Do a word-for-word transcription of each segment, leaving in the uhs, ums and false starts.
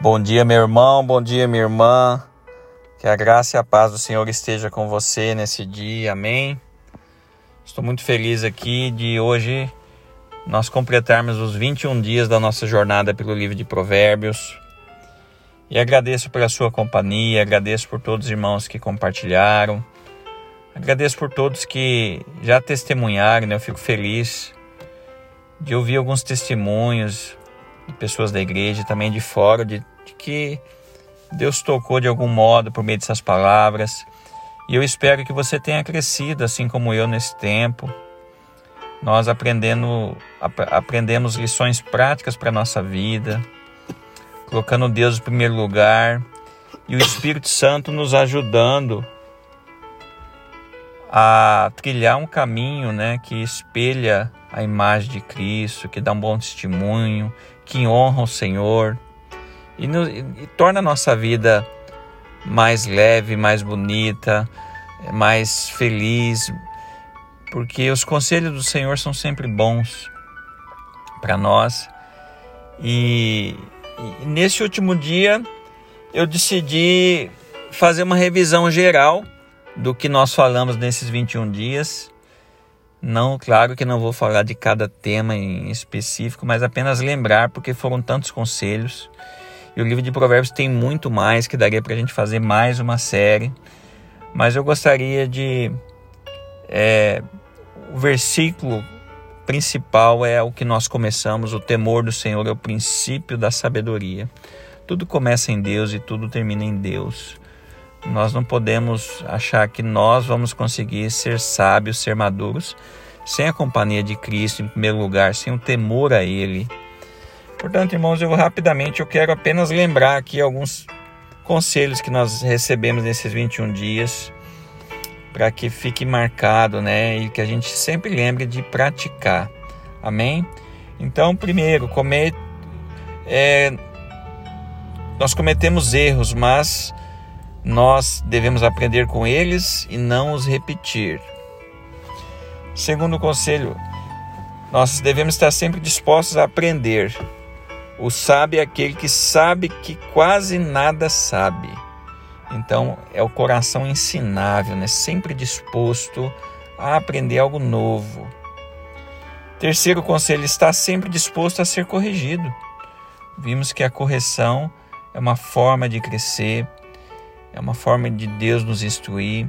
Bom dia, meu irmão, bom dia, minha irmã. Que a graça e a paz do Senhor esteja com você nesse dia, amém? Estou muito feliz aqui de hoje nós completarmos os vinte e um dias da nossa jornada pelo livro de Provérbios. E agradeço pela sua companhia, agradeço por todos os irmãos que compartilharam, agradeço por todos que já testemunharam, né? Eu fico feliz de ouvir alguns testemunhos de pessoas da igreja e também de fora, de, de que Deus tocou de algum modo por meio dessas palavras. E eu espero que você tenha crescido, assim como eu, nesse tempo. Nós aprendendo, ap- aprendemos lições práticas para a nossa vida, colocando Deus em primeiro lugar e o Espírito Santo nos ajudando a trilhar um caminho, né, que espelha a imagem de Cristo, que dá um bom testemunho, que honra o Senhor e, no, e, e torna a nossa vida mais leve, mais bonita, mais feliz, porque os conselhos do Senhor são sempre bons para nós. E, e nesse último dia eu decidi fazer uma revisão geral do que nós falamos nesses vinte e um dias. Não, claro que não vou falar de cada tema em específico, mas apenas lembrar, porque foram tantos conselhos. E o livro de Provérbios tem muito mais, que daria para a gente fazer mais uma série. Mas eu gostaria de... É, o versículo principal é o que nós começamos: o temor do Senhor é o princípio da sabedoria. Tudo começa em Deus e tudo termina em Deus. Nós não podemos achar que nós vamos conseguir ser sábios, ser maduros, sem a companhia de Cristo em primeiro lugar, sem o temor a Ele. Portanto, irmãos, eu vou rapidamente, eu quero apenas lembrar aqui alguns conselhos que nós recebemos nesses vinte e um dias, para que fique marcado, né, e que a gente sempre lembre de praticar. Amém? Então, primeiro, comer, é, nós cometemos erros, mas nós devemos aprender com eles e não os repetir. Segundo conselho, nós devemos estar sempre dispostos a aprender. O sábio é aquele que sabe que quase nada sabe. Então, é o coração ensinável, né? Sempre disposto a aprender algo novo. Terceiro conselho, está sempre disposto a ser corrigido. Vimos que a correção é uma forma de crescer, é uma forma de Deus nos instruir.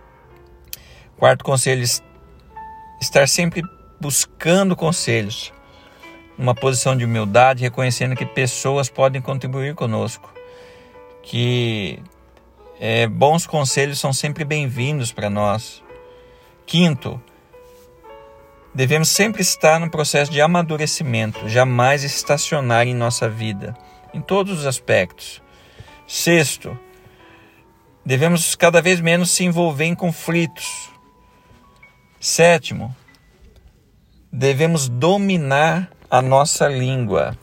Quarto conselho, estar sempre buscando conselhos, numa posição de humildade, reconhecendo que pessoas podem contribuir conosco, que é, bons conselhos são sempre bem-vindos para nós. Quinto, devemos sempre estar no processo de amadurecimento, jamais estacionar em nossa vida, em todos os aspectos. Sexto, devemos cada vez menos se envolver em conflitos. Sétimo, devemos dominar a nossa língua.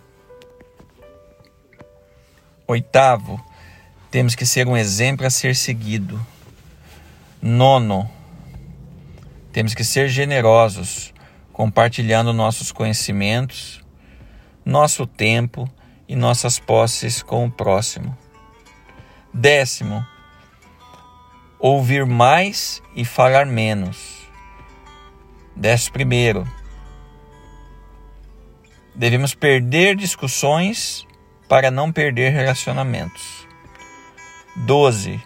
Oitavo, temos que ser um exemplo a ser seguido. Nono, temos que ser generosos, compartilhando nossos conhecimentos, nosso tempo e nossas posses com o próximo. Décimo, ouvir mais e falar menos. Décimo primeiro, devemos perder discussões para não perder relacionamentos. Doze,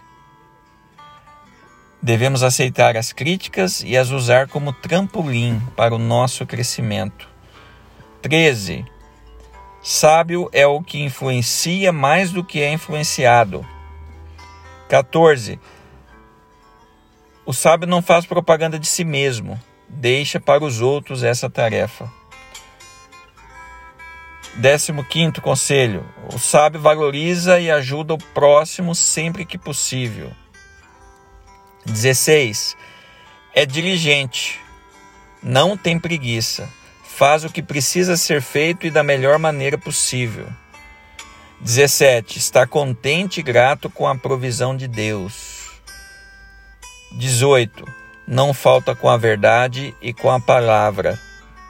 devemos aceitar as críticas e as usar como trampolim para o nosso crescimento. Treze, sábio é o que influencia mais do que é influenciado. Quatorze, o sábio não faz propaganda de si mesmo, deixa para os outros essa tarefa. Décimo quinto conselho, o sábio valoriza e ajuda o próximo sempre que possível. dezesseis, é diligente, não tem preguiça, faz o que precisa ser feito e da melhor maneira possível. dezessete, está contente e grato com a provisão de Deus. dezoito, não falta com a verdade e com a palavra.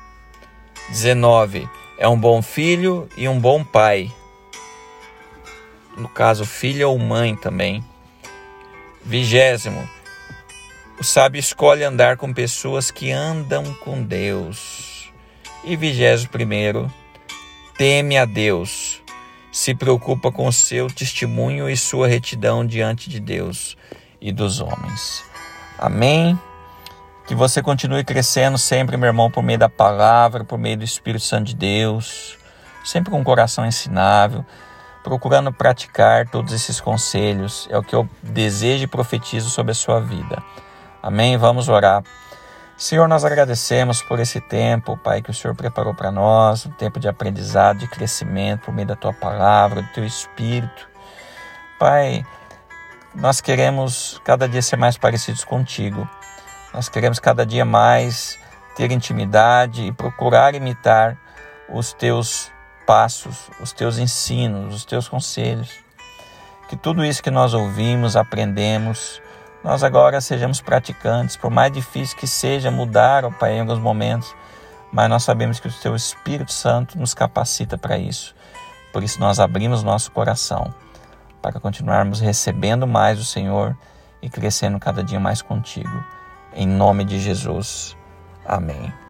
dezenove, é um bom filho e um bom pai. no caso filha ou mãe também. Vigésimo, o sábio escolhe andar com pessoas que andam com Deus. E vigésimo primeiro, teme a Deus, se preocupa com o seu testemunho e sua retidão diante de Deus e dos homens. Amém? Que você continue crescendo sempre, meu irmão, por meio da palavra, por meio do Espírito Santo de Deus, sempre com um coração ensinável, procurando praticar todos esses conselhos. É o que eu desejo e profetizo sobre a sua vida. Amém? Vamos orar. Senhor, nós agradecemos por esse tempo, Pai, que o Senhor preparou para nós, um tempo de aprendizado, de crescimento por meio da Tua palavra, do Teu Espírito. Pai, nós queremos cada dia ser mais parecidos contigo. Nós queremos cada dia mais ter intimidade e procurar imitar os Teus passos, os Teus ensinos, os Teus conselhos. Que tudo isso que nós ouvimos, aprendemos, nós agora sejamos praticantes, por mais difícil que seja mudar, ó Pai, em alguns momentos, mas nós sabemos que o Teu Espírito Santo nos capacita para isso. Por isso nós abrimos nosso coração para continuarmos recebendo mais do Senhor e crescendo cada dia mais contigo. Em nome de Jesus. Amém.